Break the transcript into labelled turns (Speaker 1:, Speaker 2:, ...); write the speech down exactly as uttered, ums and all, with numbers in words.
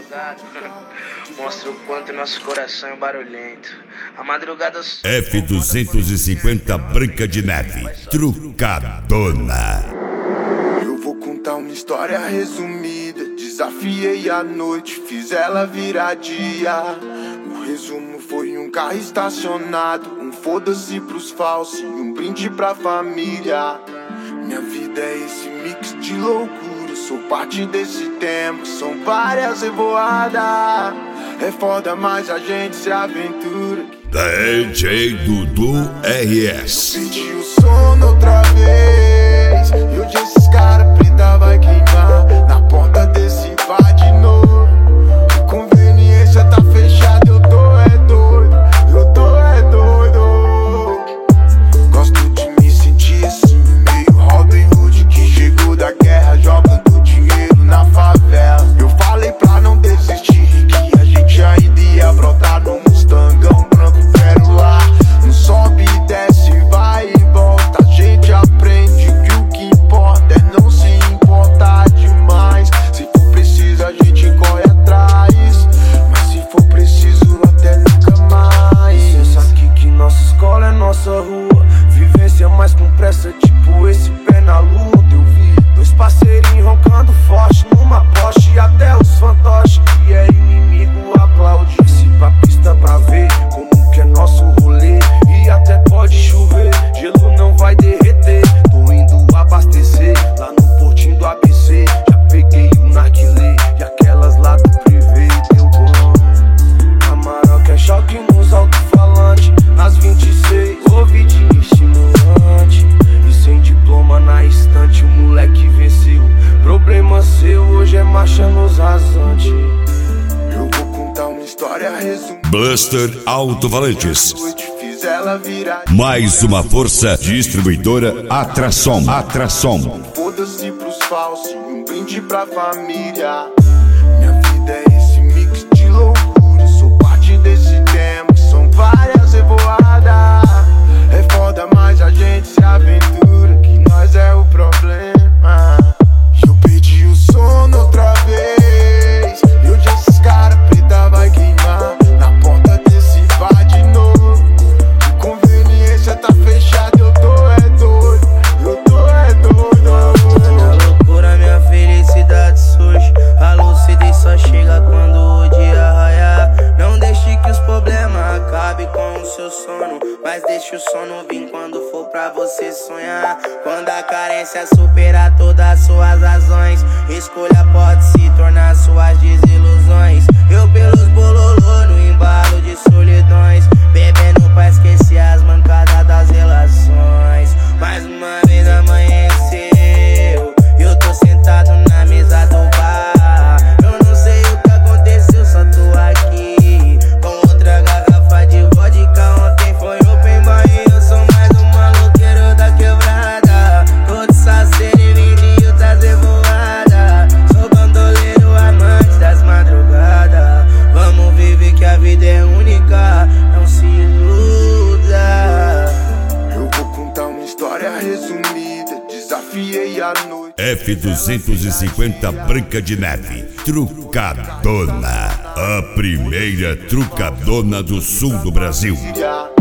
Speaker 1: madrugada mostra o quanto nosso coração é barulhento. A madrugada...
Speaker 2: F duzentos e cinquenta Branca de Neve, trucadona.
Speaker 3: Eu vou contar uma história resumida. Desafiei a noite, fiz ela virar dia. O resumo foi um carro estacionado, um foda-se pros falsos e um brinde pra família. Minha vida é esse mix de loucura, sou parte desse tempo, são várias revoadas. É foda, mas a gente se aventura.
Speaker 2: D J Dudu R S.
Speaker 3: Pedi o sono outra vez, e hoje esses caras preta vai queimar. Na porta desse bar de novo, conveniência tá fechada, eu tô é doido, eu tô é doido. Gosto de me sentir assim, meio Robin Hood que chegou da guerra, jogando dinheiro na favela. Eu falei pra não desistir, que a gente ainda ia brotar num Mustangão branco pérola. Não sobe e desce, vai e volta, a gente aprende que o que importa é não se importar demais. Se for preciso a gente corre atrás, mas se for preciso até nunca mais. Pensa aqui que nossa escola é nossa rua, vivência mais com pressa, tipo esse pé na lua. Eu vi dois parceirinhos roncando forte numa Porsche, até os fantoches que é inimigo aplaude. Se pra pista pra ver como que é nosso rolê, e até pode chover, gelo não vai derreter. Tô indo abastecer lá no portinho do A B C, já peguei o narguilé e aquelas lá do privê. Deu bom, Amarok é choque nos alto-falantes, nas vinte e seis, ouvidinho estimulante. E sem diploma na estante, o moleque venceu. Problema seu, hoje é marcha nos rasantes. Eu vou contar uma história resumida.
Speaker 2: Buster Alto-Valantes.
Speaker 3: Fiz ela virar.
Speaker 2: Mais uma força distribuidora Atração. Atração.
Speaker 3: Foda-se pros falsos e um brinde pra família. Minha vida é esse mix de loucura, sou parte desse tempo, são várias revoadas. É foda, mas a gente se aventura, que nós é o problema. Eu pedi o sono outra vez, e hoje esses caras preta vai queimar. Na porta desse bar de novo, conveniência tá fechada, eu tô é doido, eu tô é doido.
Speaker 1: Minha loucura, minha felicidade surge, a lucidez só chega quando o dia raiar. Não deixe que os problemas acabem com o seu sono, mas deixe o sono vir quando for pra você sonhar. Quando a carência superar todas as suas razões, escolha pode se tornar suas desilusões. Eu pelos bololô no embalo de solidões, bebendo pra esquecer as mancadas das relações. Mais uma vez amanheceu, eu tô sentado na mesa do bar. Eu não sei o que aconteceu, só tô aqui com outra garrafa de vodka. Ontem foi open bar e eu sou mais um maloqueiro da quebrada. Todo saceiro e vendinho tá revoada. Sou bandoleiro, amante das madrugadas. Vamos viver que a vida é única, não se iluda.
Speaker 3: Eu vou contar uma história resumida, desafiei a noite.
Speaker 2: F duzentos e cinquenta Branca de Neve, trucadona. A primeira trucadona do sul do Brasil.